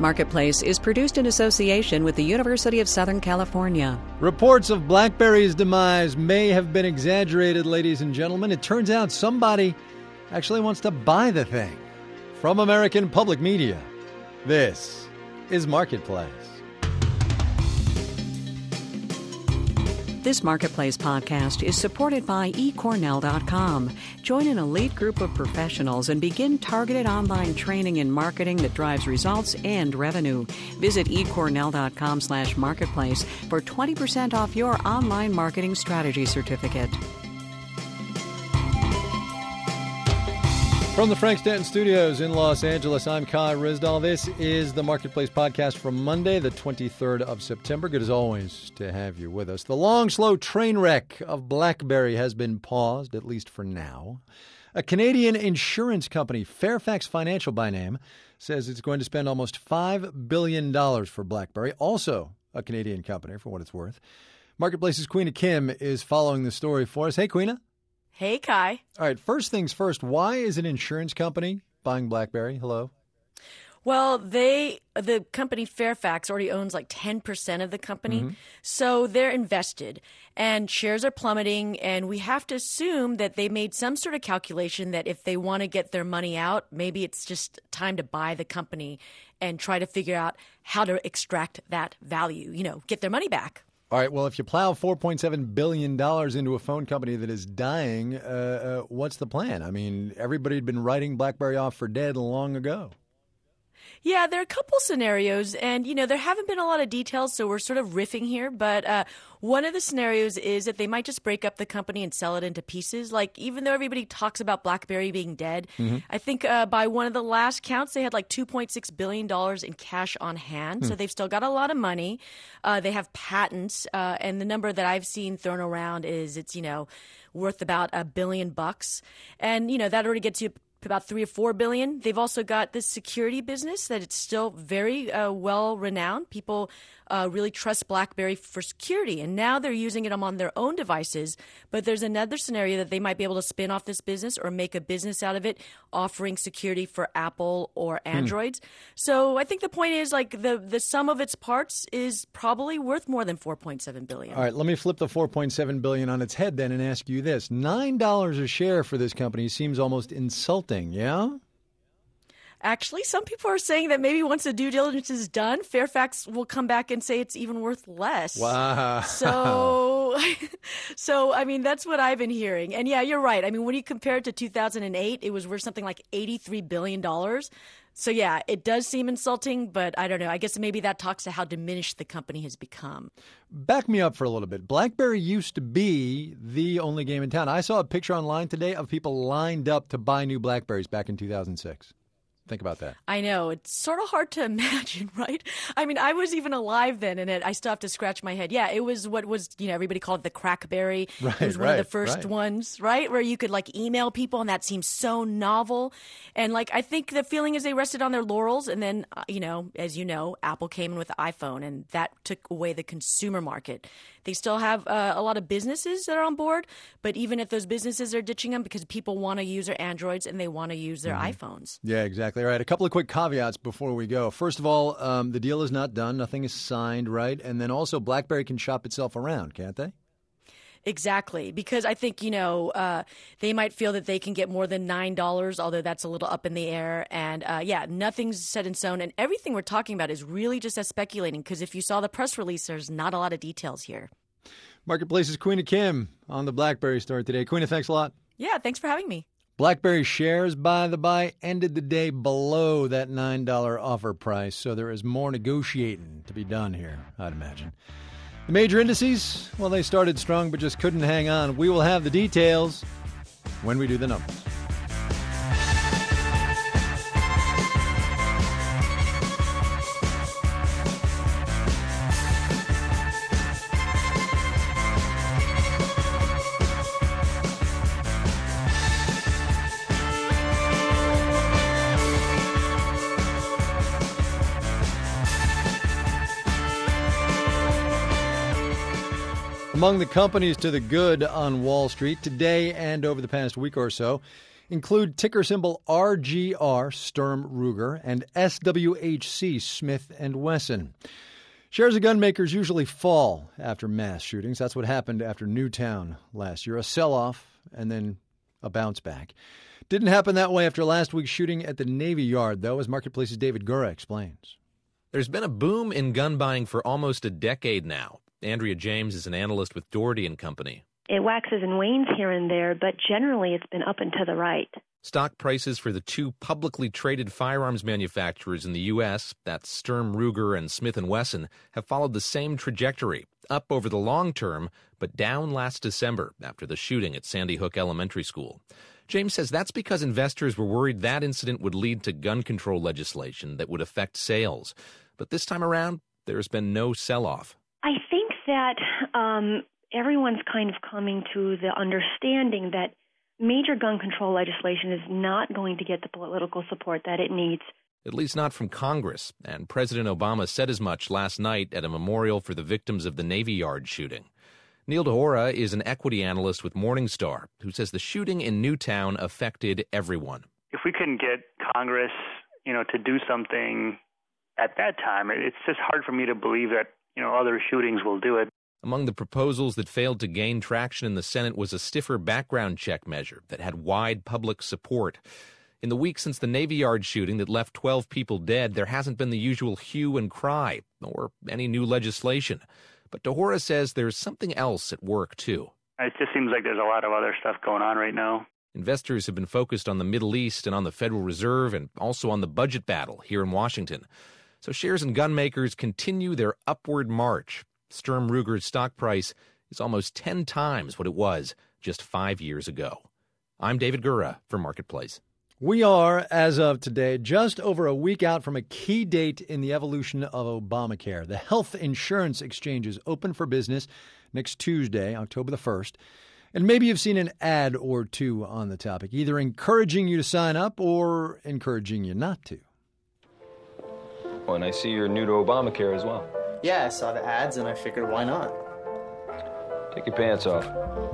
Marketplace is produced in association with the University of Southern California. Reports of BlackBerry's demise may have been exaggerated, ladies and gentlemen. It turns out somebody actually wants to buy the thing. From American Public Media, this is Marketplace. This Marketplace podcast is supported by eCornell.com. Join an elite group of professionals and begin targeted online training in marketing that drives results and revenue. Visit eCornell.com/marketplace for 20% off your online marketing strategy certificate. From the Frank Stanton Studios in Los Angeles, I'm Kai Ryssdal. This is the Marketplace podcast for Monday, the 23rd of September. Good as always to have you with us. The long, slow train wreck of BlackBerry has been paused, at least for now. A Canadian insurance company, Fairfax Financial by name, says it's going to spend almost $5 billion for BlackBerry. Also a Canadian company, for what it's worth. Marketplace's Queena Kim is following the story for us. Hey, Queena. Hey, Kai. All right, first things first, why is an insurance company buying BlackBerry? Hello? Well, the company Fairfax already owns like 10% of the company, so they're invested, and shares are plummeting, and we have to assume that they made some sort of calculation that if they want to get their money out, maybe it's just time to buy the company and try to figure out how to extract that value, get their money back. All right, well, if you plow $4.7 billion into a phone company that is dying, what's the plan? I mean, everybody had been writing BlackBerry off for dead long ago. Yeah, there are a couple scenarios, and, there haven't been a lot of details, so we're sort of riffing here. But one of the scenarios is that they might just break up the company and sell it into pieces. Like, even though everybody talks about BlackBerry being dead, I think by one of the last counts, they had like $2.6 billion in cash on hand. So they've still got a lot of money. They have patents, and the number that I've seen thrown around is it's, worth about $1 billion. And, that already gets you about $3 or $4 billion. They've also got this security business that it's still very well renowned. People really trust BlackBerry for security, and now they're using it on their own devices. But there's another scenario that they might be able to spin off this business or make a business out of it, offering security for Apple or Androids. So I think the point is like the sum of its parts is probably worth more than $4.7 billion. All right, let me flip the $4.7 billion on its head then and ask you this. $9 a share for this company seems almost insulting, yeah? Actually, some people are saying that maybe once the due diligence is done, Fairfax will come back and say it's even worth less. Wow. So I mean, that's what I've been hearing. And yeah, you're right. I mean, when you compare it to 2008, it was worth something like $83 billion. So yeah, it does seem insulting, but I don't know. I guess maybe that talks to how diminished the company has become. Back me up for a little bit. BlackBerry used to be the only game in town. I saw a picture online today of people lined up to buy new BlackBerries back in 2006. Think about that. I know. It's sort of hard to imagine, right? I mean, I was even alive then, and I still have to scratch my head. Yeah, it was what was, everybody called it the Crackberry. Right, it was one of the first ones, right? Where you could, email people, and that seems so novel. And, I think the feeling is they rested on their laurels, and then, as you know, Apple came in with the iPhone, and that took away the consumer market. They still have a lot of businesses that are on board, but even if those businesses are ditching them because people want to use their Androids and they want to use their iPhones. Yeah, exactly. All right, a couple of quick caveats before we go. First of all, the deal is not done. Nothing is signed, right? And then also BlackBerry can shop itself around, can't they? Exactly, because I think, they might feel that they can get more than $9, although that's a little up in the air. And, nothing's set in stone. And everything we're talking about is really just us speculating, because if you saw the press release, there's not a lot of details here. Marketplace's Queena Kim on the BlackBerry story today. Queena, thanks a lot. Yeah, thanks for having me. BlackBerry shares, by the by, ended the day below that $9 offer price, so there is more negotiating to be done here, I'd imagine. The major indices, well, they started strong but just couldn't hang on. We will have the details when we do the numbers. Among the companies to the good on Wall Street today and over the past week or so include ticker symbol RGR, Sturm Ruger, and SWHC, Smith & Wesson. Shares of gun makers usually fall after mass shootings. That's what happened after Newtown last year, a sell-off and then a bounce back. Didn't happen that way after last week's shooting at the Navy Yard, though, as Marketplace's David Gura explains. There's been a boom in gun buying for almost a decade now. Andrea James is an analyst with Doherty & Company. It waxes and wanes here and there, but generally it's been up and to the right. Stock prices for the two publicly traded firearms manufacturers in the U.S., that's Sturm Ruger and Smith & Wesson, have followed the same trajectory, up over the long term, but down last December after the shooting at Sandy Hook Elementary School. James says that's because investors were worried that incident would lead to gun control legislation that would affect sales. But this time around, there's been no sell-off. I think that everyone's kind of coming to the understanding that major gun control legislation is not going to get the political support that it needs. At least not from Congress, and President Obama said as much last night at a memorial for the victims of the Navy Yard shooting. Neil DeHora is an equity analyst with Morningstar, who says the shooting in Newtown affected everyone. If we couldn't get Congress, to do something at that time, it's just hard for me to believe that, other shootings will do it. Among the proposals that failed to gain traction in the Senate was a stiffer background check measure that had wide public support. In the week since the Navy Yard shooting that left 12 people dead, there hasn't been the usual hue and cry or any new legislation. But DeHora says there's something else at work, too. It just seems like there's a lot of other stuff going on right now. Investors have been focused on the Middle East and on the Federal Reserve and also on the budget battle here in Washington. So shares in gun makers continue their upward march. Sturm Ruger's stock price is almost 10 times what it was just 5 years ago. I'm David Gura for Marketplace. We are, as of today, just over a week out from a key date in the evolution of Obamacare. The health insurance exchanges open for business next Tuesday, October the 1st. And maybe you've seen an ad or two on the topic, either encouraging you to sign up or encouraging you not to. Oh, and I see you're new to Obamacare as well. Yeah, I saw the ads and I figured, why not? Take your pants off.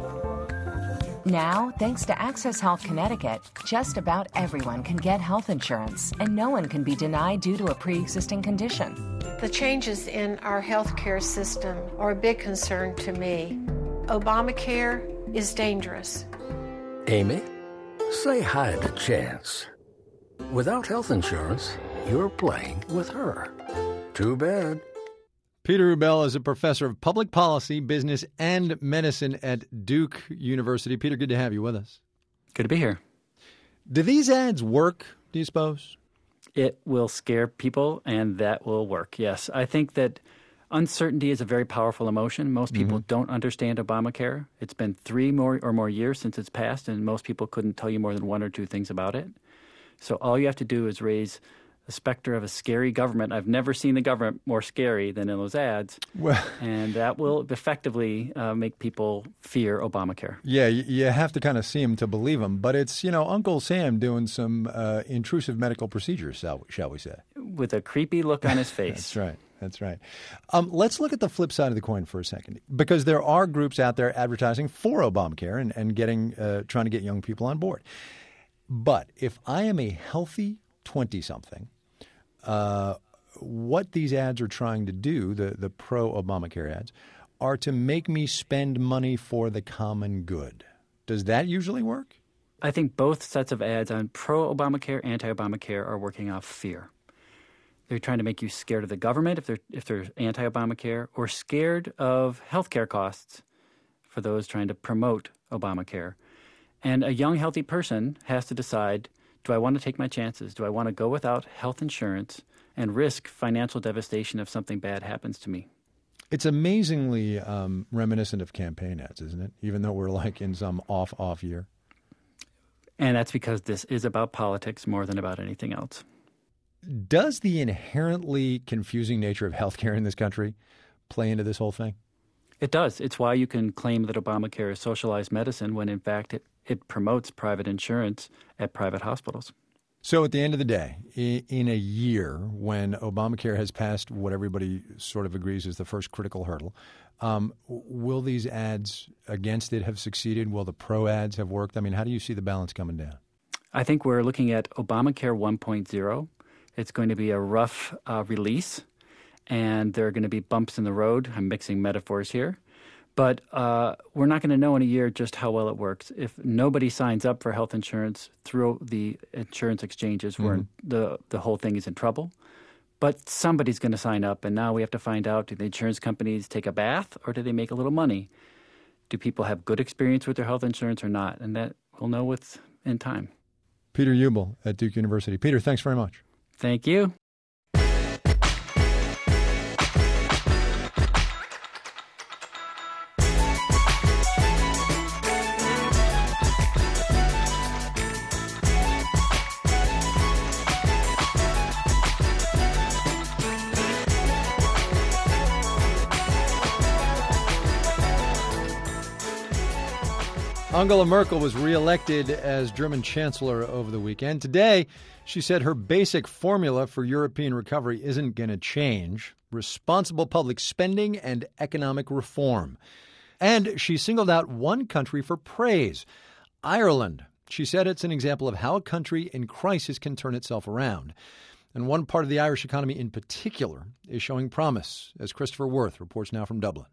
Now, thanks to Access Health Connecticut, just about everyone can get health insurance, and no one can be denied due to a pre-existing condition. The changes in our healthcare system are a big concern to me. Obamacare is dangerous. Amy, say hi to Chance. Without health insurance, you're playing with her. Too bad. Peter Rubel is a professor of public policy, business, and medicine at Duke University. Peter, good to have you with us. Good to be here. Do these ads work, do you suppose? It will scare people, and that will work, yes. I think that uncertainty is a very powerful emotion. Most people don't understand Obamacare. It's been 3 or more years since it's passed, and most people couldn't tell you more than 1 or 2 things about it. So all you have to do is raise the specter of a scary government. I've never seen the government more scary than in those ads. Well, and that will effectively make people fear Obamacare. Yeah, you have to kind of see them to believe them. But it's, Uncle Sam doing some intrusive medical procedures, shall we say. With a creepy look on his face. That's right. Let's look at the flip side of the coin for a second, because there are groups out there advertising for Obamacare and trying to get young people on board. But if I am a healthy 20-something, what these ads are trying to do, the pro-Obamacare ads, are to make me spend money for the common good. Does that usually work? I think both sets of ads on pro-Obamacare, anti-Obamacare are working off fear. They're trying to make you scared of the government if they're anti-Obamacare, or scared of health care costs for those trying to promote Obamacare. And a young, healthy person has to decide, do I want to take my chances? Do I want to go without health insurance and risk financial devastation if something bad happens to me? It's amazingly reminiscent of campaign ads, isn't it? Even though we're like in some off year. And that's because this is about politics more than about anything else. Does the inherently confusing nature of healthcare in this country play into this whole thing? It does. It's why you can claim that Obamacare is socialized medicine when, in fact, it promotes private insurance at private hospitals. So at the end of the day, in a year when Obamacare has passed what everybody sort of agrees is the first critical hurdle, will these ads against it have succeeded? Will the pro ads have worked? I mean, how do you see the balance coming down? I think we're looking at Obamacare 1.0. It's going to be a rough release, and there are going to be bumps in the road. I'm mixing metaphors here. But we're not going to know in a year just how well it works. If nobody signs up for health insurance through the insurance exchanges, the whole thing is in trouble. But somebody's going to sign up, and now we have to find out, do the insurance companies take a bath or do they make a little money? Do people have good experience with their health insurance or not? And that we'll know in time. Peter Ubel at Duke University. Peter, thanks very much. Thank you. Angela Merkel was reelected as German chancellor over the weekend. Today, she said her basic formula for European recovery isn't going to change: responsible public spending and economic reform. And she singled out one country for praise: Ireland. She said it's an example of how a country in crisis can turn itself around. And one part of the Irish economy in particular is showing promise, as Christopher Worth reports now from Dublin.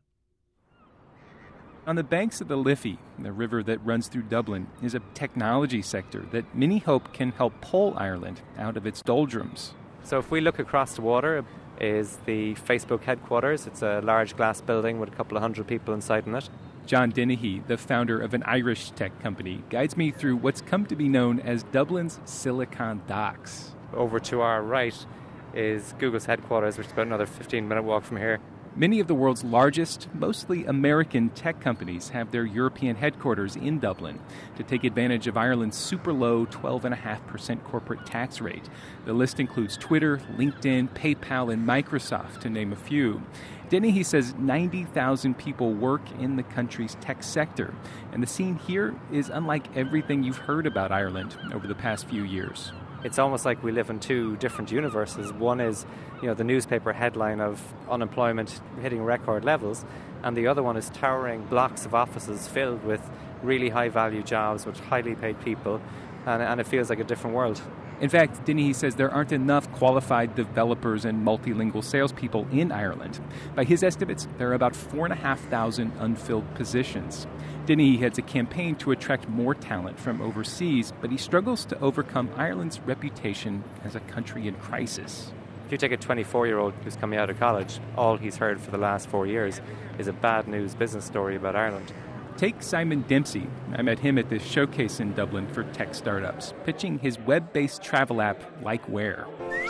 On the banks of the Liffey, the river that runs through Dublin, is a technology sector that many hope can help pull Ireland out of its doldrums. So if we look across the water is the Facebook headquarters. It's a large glass building with a couple of hundred people inside in it. John Dennehy, the founder of an Irish tech company, guides me through what's come to be known as Dublin's Silicon Docks. Over to our right is Google's headquarters, which is about another 15-minute walk from here. Many of the world's largest, mostly American tech companies have their European headquarters in Dublin to take advantage of Ireland's super low 12.5% corporate tax rate. The list includes Twitter, LinkedIn, PayPal, and Microsoft, to name a few. Dennehy says 90,000 people work in the country's tech sector, and the scene here is unlike everything you've heard about Ireland over the past few years. It's almost like we live in two different universes. One is, the newspaper headline of unemployment hitting record levels, and the other one is towering blocks of offices filled with really high-value jobs with highly paid people, and it feels like a different world. In fact, Dennehy says there aren't enough qualified developers and multilingual salespeople in Ireland. By his estimates, there are about 4,500 unfilled positions. Dennehy heads a campaign to attract more talent from overseas, but he struggles to overcome Ireland's reputation as a country in crisis. If you take a 24-year-old who's coming out of college, all he's heard for the last 4 years is a bad news business story about Ireland. Take Simon Dempsey. I met him at this showcase in Dublin for tech startups, pitching his web-based travel app, Likeware.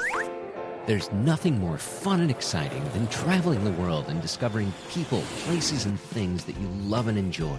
There's nothing more fun and exciting than traveling the world and discovering people, places, and things that you love and enjoy.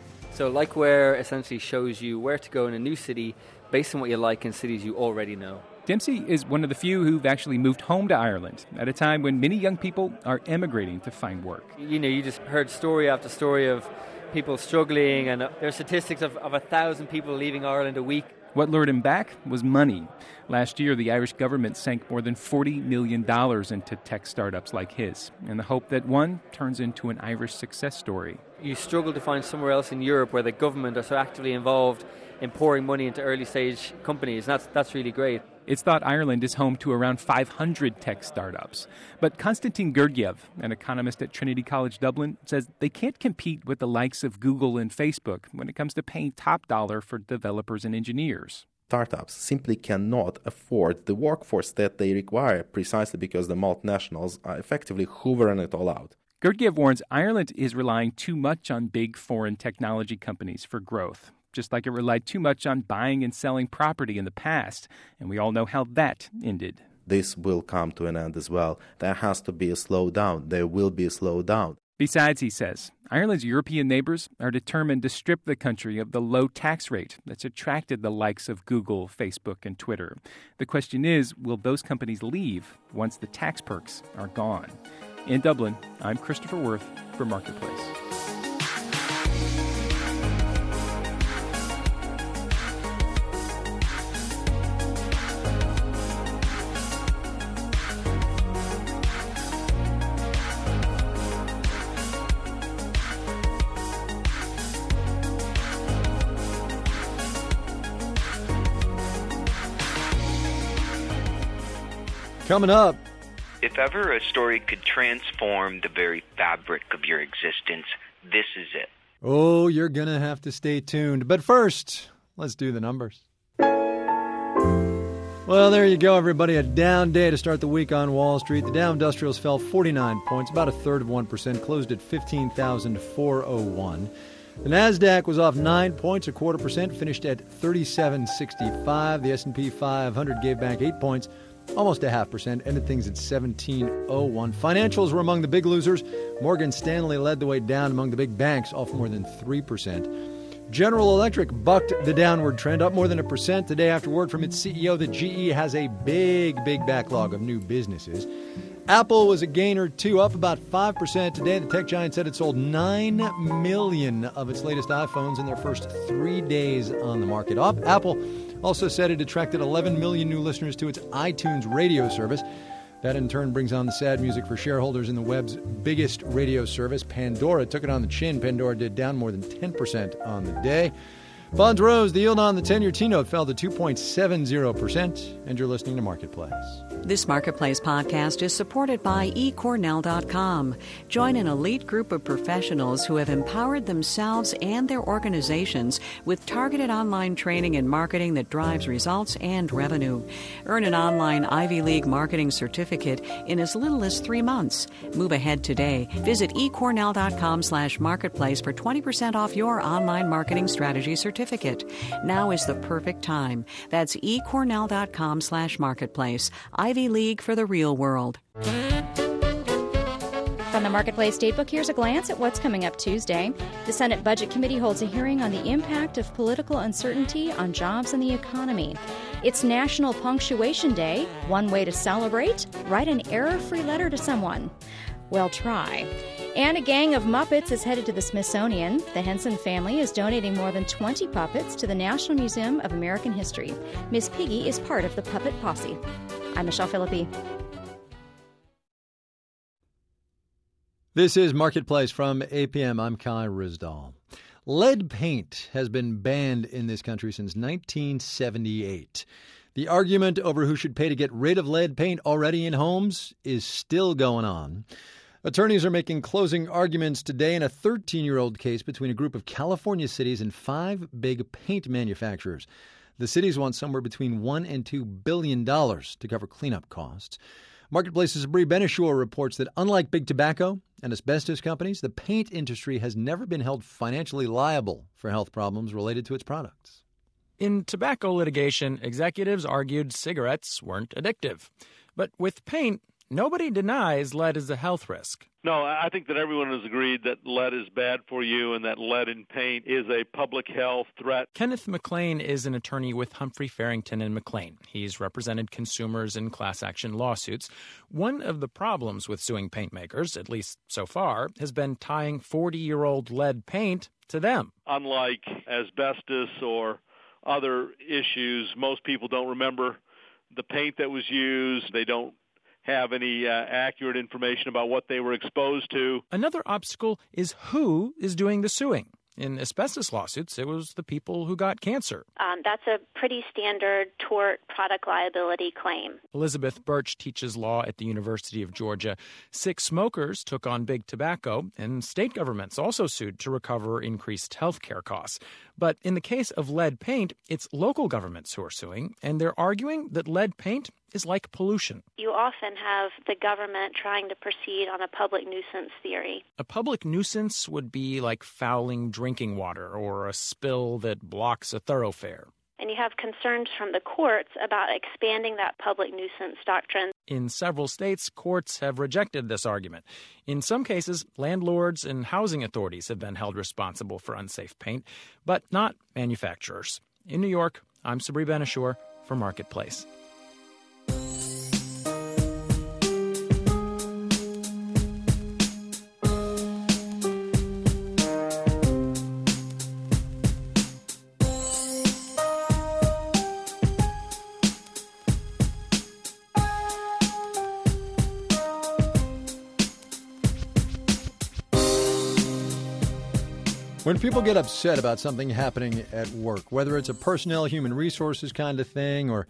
So Likeware essentially shows you where to go in a new city based on what you like in cities you already know. Dempsey is one of the few who've actually moved home to Ireland at a time when many young people are emigrating to find work. You just heard story after story of people struggling, and there are statistics of 1,000 people leaving Ireland a week. What lured him back was money. Last year, the Irish government sank more than $40 million into tech startups like his, in the hope that one turns into an Irish success story. You struggle to find somewhere else in Europe where the government are so actively involved in pouring money into early-stage companies. That's really great. It's thought Ireland is home to around 500 tech startups. But Konstantin Gurdgiev, an economist at Trinity College Dublin, says they can't compete with the likes of Google and Facebook when it comes to paying top dollar for developers and engineers. Startups simply cannot afford the workforce that they require precisely because the multinationals are effectively hoovering it all out. Gurdgiev warns Ireland is relying too much on big foreign technology companies for growth, just like it relied too much on buying and selling property in the past, and we all know how that ended. This will come to an end as well. There has to be a slowdown. There will be a slowdown. Besides, he says, Ireland's European neighbors are determined to strip the country of the low tax rate that's attracted the likes of Google, Facebook, and Twitter. The question is, will those companies leave once the tax perks are gone? In Dublin, I'm Christopher Worth for Marketplace. Coming up. If ever a story could transform the very fabric of your existence, this is it. Oh, you're going to have to stay tuned. But first, let's do the numbers. Well, there you go, everybody. A down day to start the week on Wall Street. The Dow Industrials fell 49 points, about a third of 1%, closed at 15,401. The NASDAQ was off 9 points, a quarter percent, finished at 3765. The S&P 500 gave back 8 points, almost a 0.5%, ended things at 1701. Financials were among the big losers. Morgan Stanley led the way down among the big banks, off more than 3%. General Electric bucked the downward trend, up more than 1% today after word from its CEO that GE has a big backlog of new businesses. Apple was a gainer, too, up about 5% today. The tech giant said it sold 9 million of its latest iPhones in their first 3 days on the market. Apple also said it attracted 11 million new listeners to its iTunes radio service. That, in turn, brings on the sad music for shareholders in the web's biggest radio service. Pandora took it on the chin. Pandora did down more than 10% on the day. Bonds rose. The yield on the 10-year T-note fell to 2.70%. And you're listening to Marketplace. This Marketplace podcast is supported by eCornell.com. Join an elite group of professionals who have empowered themselves and their organizations with targeted online training and marketing that drives results and revenue. Earn an online Ivy League marketing certificate in as little as 3 months. Move ahead today. Visit eCornell.com/marketplace for 20% off your online marketing strategy certificate. Now is the perfect time. That's eCornell.com/marketplace. Ivy League for the real world. From the Marketplace Datebook, here's a glance at what's coming up Tuesday. The Senate Budget Committee holds a hearing on the impact of political uncertainty on jobs and the economy. It's National Punctuation Day. One way to celebrate: write an error-free letter to someone. Well, try. And a gang of Muppets is headed to the Smithsonian. The Henson family is donating more than 20 puppets to the National Museum of American History. Miss Piggy is part of the puppet posse. I'm Michelle Philippi. This is Marketplace from APM. I'm Kai Ryssdal. Lead paint has been banned in this country since 1978. The argument over who should pay to get rid of lead paint already in homes is still going on. Attorneys are making closing arguments today in a 13-year-old case between a group of California cities and 5 big paint manufacturers. The cities want somewhere between $1 and $2 billion to cover cleanup costs. Marketplace's Brie Benishore reports that unlike big tobacco and asbestos companies, the paint industry has never been held financially liable for health problems related to its products. In tobacco litigation, executives argued cigarettes weren't addictive. But with paint, nobody denies lead is a health risk. No, I think that everyone has agreed that lead is bad for you and that lead in paint is a public health threat. Kenneth McLean is an attorney with Humphrey Farrington and McLean. He's represented consumers in class action lawsuits. One of the problems with suing paint makers, at least so far, has been tying 40-year-old lead paint to them. Unlike asbestos or other issues, most people don't remember the paint that was used. They don't have any accurate information about what they were exposed to. Another obstacle is who is doing the suing. In asbestos lawsuits, it was the people who got cancer. That's a pretty standard tort product liability claim. Elizabeth Birch teaches law at the University of Georgia. 6 smokers took on big tobacco, and state governments also sued to recover increased health care costs. But in the case of lead paint, it's local governments who are suing, and they're arguing that lead paint is like pollution. You often have the government trying to proceed on a public nuisance theory. A public nuisance would be like fouling drinking water or a spill that blocks a thoroughfare. And you have concerns from the courts about expanding that public nuisance doctrine. In several states, courts have rejected this argument. In some cases, landlords and housing authorities have been held responsible for unsafe paint, but not manufacturers. In New York, I'm Sabri Benishore for Marketplace. When people get upset about something happening at work, whether it's a personnel, human resources kind of thing or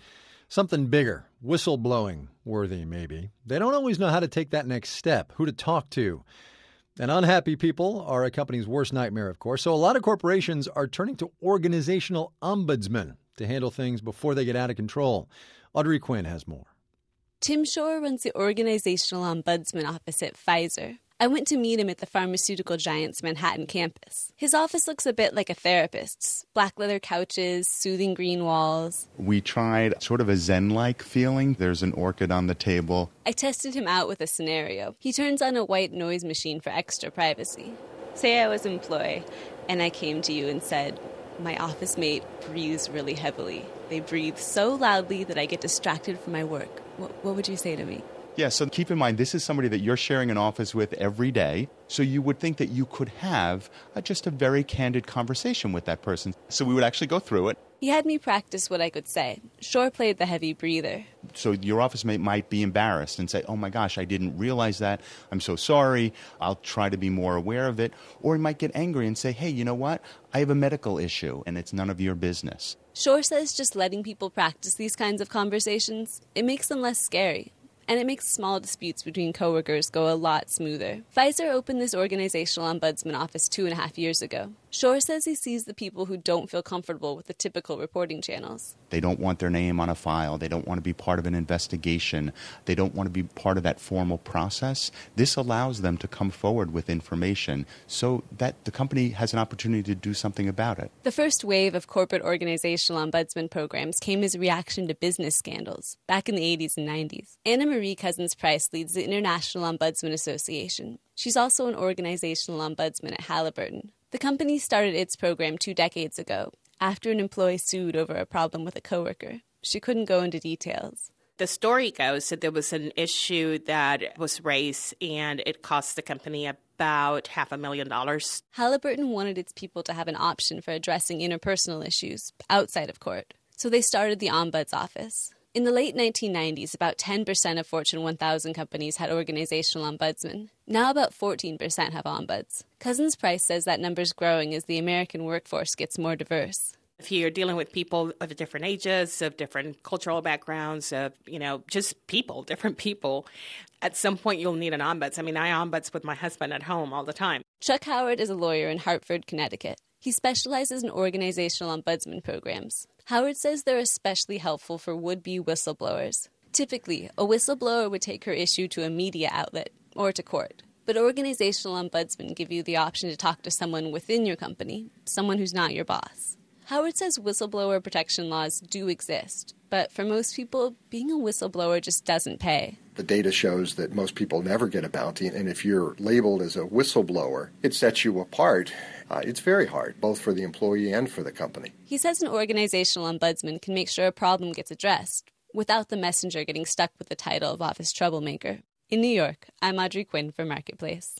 Something bigger, whistleblowing worthy maybe. They don't always know how to take that next step, who to talk to. And unhappy people are a company's worst nightmare, of course. So a lot of corporations are turning to organizational ombudsmen to handle things before they get out of control. Audrey Quinn has more. Tim Shore runs the Organizational Ombudsman Office at Pfizer. I went to meet him at the pharmaceutical giant's Manhattan campus. His office looks a bit like a therapist's. Black leather couches, soothing green walls. We tried sort of a Zen-like feeling. There's an orchid on the table. I tested him out with a scenario. He turns on a white noise machine for extra privacy. Say I was an employee, and I came to you and said, my office mate breathes really heavily. They breathe so loudly that I get distracted from my work. What would you say to me? Yeah, so keep in mind, this is somebody that you're sharing an office with every day. So you would think that you could have just a very candid conversation with that person. So we would actually go through it. He had me practice what I could say. Shore played the heavy breather. So your office mate might be embarrassed and say, oh my gosh, I didn't realize that. I'm so sorry. I'll try to be more aware of it. Or he might get angry and say, hey, you know what? I have a medical issue and it's none of your business. Shore says just letting people practice these kinds of conversations, it makes them less scary. And it makes small disputes between coworkers go a lot smoother. Pfizer opened this organizational ombudsman office 2.5 years ago. Shore says he sees the people who don't feel comfortable with the typical reporting channels. They don't want their name on a file. They don't want to be part of an investigation. They don't want to be part of that formal process. This allows them to come forward with information so that the company has an opportunity to do something about it. The first wave of corporate organizational ombudsman programs came as a reaction to business scandals back in the 80s and 90s. Anna Marie Cousins-Price leads the International Ombudsman Association. She's also an organizational ombudsman at Halliburton. The company started its program 2 decades ago, after an employee sued over a problem with a coworker. She couldn't go into details. The story goes that there was an issue that was raised, and it cost the company about $500,000. Halliburton wanted its people to have an option for addressing interpersonal issues outside of court, so they started the Ombuds Office. In the late 1990s, about 10% of Fortune 1000 companies had organizational ombudsmen. Now about 14% have ombuds. Cousins-Price says that number's growing as the American workforce gets more diverse. If you're dealing with people of different ages, of different cultural backgrounds, of, just people, different people, at some point you'll need an ombuds. I ombuds with my husband at home all the time. Chuck Howard is a lawyer in Hartford, Connecticut. He specializes in organizational ombudsman programs. Howard says they're especially helpful for would-be whistleblowers. Typically, a whistleblower would take her issue to a media outlet or to court. But organizational ombudsmen give you the option to talk to someone within your company, someone who's not your boss. Howard says whistleblower protection laws do exist, but for most people, being a whistleblower just doesn't pay. The data shows that most people never get a bounty, and if you're labeled as a whistleblower, it sets you apart. It's very hard, both for the employee and for the company. He says an organizational ombudsman can make sure a problem gets addressed without the messenger getting stuck with the title of office troublemaker. In New York, I'm Audrey Quinn for Marketplace.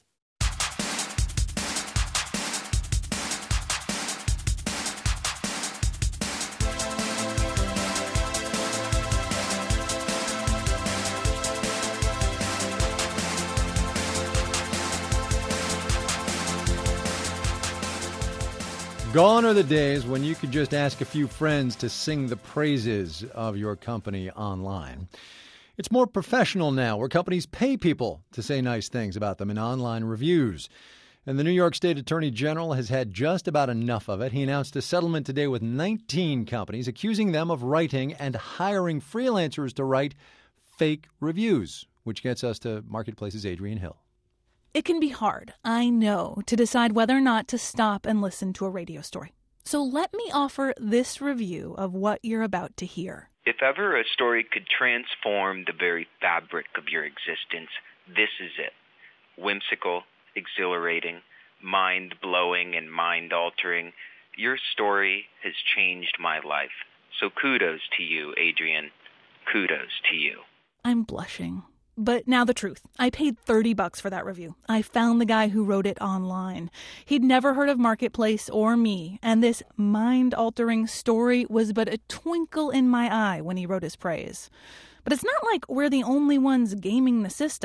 Gone are the days when you could just ask a few friends to sing the praises of your company online. It's more professional now, where companies pay people to say nice things about them in online reviews. And the New York State Attorney General has had just about enough of it. He announced a settlement today with 19 companies, accusing them of writing and hiring freelancers to write fake reviews, which gets us to Marketplace's Adrienne Hill. It can be hard, I know, to decide whether or not to stop and listen to a radio story. So let me offer this review of what you're about to hear. If ever a story could transform the very fabric of your existence, this is it. Whimsical, exhilarating, mind-blowing, and mind-altering, your story has changed my life. So kudos to you, Adrienne. Kudos to you. I'm blushing. But now the truth. I paid $30 for that review. I found the guy who wrote it online. He'd never heard of Marketplace or me, and this mind-altering story was but a twinkle in my eye when he wrote his praise. But it's not like we're the only ones gaming the system.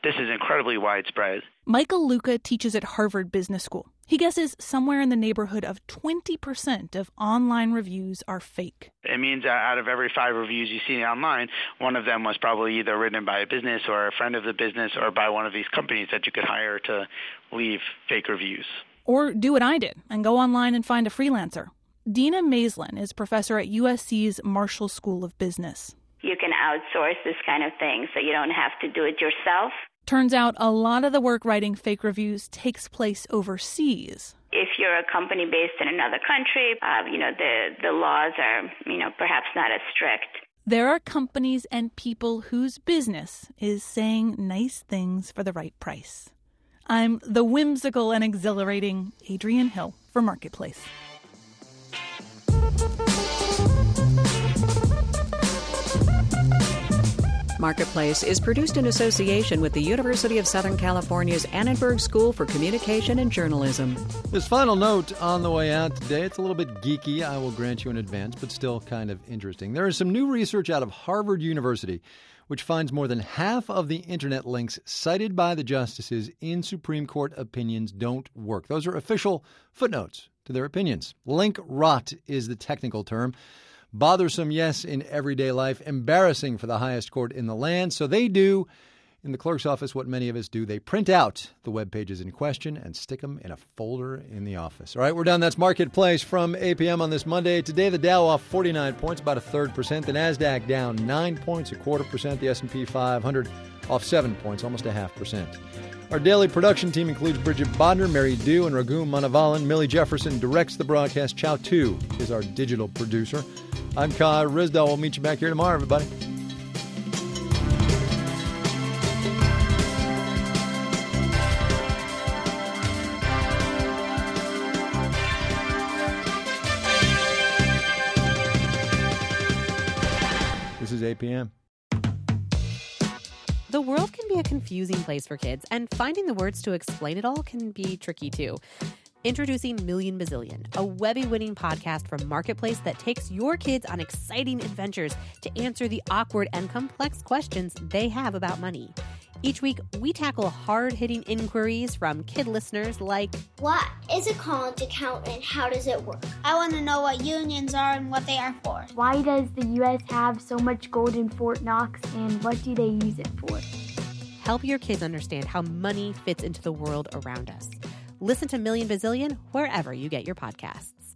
This is incredibly widespread. Michael Luca teaches at Harvard Business School. He guesses somewhere in the neighborhood of 20% of online reviews are fake. It means that out of every 5 reviews you see online, one of them was probably either written by a business or a friend of the business or by one of these companies that you could hire to leave fake reviews. Or do what I did and go online and find a freelancer. Dina Maislin is professor at USC's Marshall School of Business. You can outsource this kind of thing so you don't have to do it yourself. Turns out a lot of the work writing fake reviews takes place overseas. If you're a company based in another country, the laws are, perhaps not as strict. There are companies and people whose business is saying nice things for the right price. I'm the whimsical and exhilarating Adrienne Hill for Marketplace. Marketplace is produced in association with the University of Southern California's Annenberg School for Communication and Journalism. This final note on the way out today, it's a little bit geeky, I will grant you in advance, but still kind of interesting. There is some new research out of Harvard University which finds more than half of the internet links cited by the justices in Supreme Court opinions don't work. Those are official footnotes to their opinions. Link rot is the technical term. Bothersome, yes, in everyday life. Embarrassing for the highest court in the land. So they do, in the clerk's office, what many of us do. They print out the web pages in question and stick them in a folder in the office. All right, we're done. That's Marketplace from 8 p.m. on this Monday. Today, the Dow off 49 points, about 1/3%. The NASDAQ down 9 points, 1/4%. The S&P 500 off 7 points, almost 0.5%. Our daily production team includes Bridget Bodner, Mary Dew, and Raghu Manavalan. Millie Jefferson directs the broadcast. Chow Tu is our digital producer. I'm Kai Ryssdal. We'll meet you back here tomorrow, everybody. This is 8 p.m. The world can be a confusing place for kids, and finding the words to explain it all can be tricky too. Introducing Million Bazillion, a Webby-winning podcast from Marketplace that takes your kids on exciting adventures to answer the awkward and complex questions they have about money. Each week, we tackle hard-hitting inquiries from kid listeners like, what is a college account and how does it work? I want to know what unions are and what they are for. Why does the U.S. have so much gold in Fort Knox and what do they use it for? Help your kids understand how money fits into the world around us. Listen to Million Bazillion wherever you get your podcasts.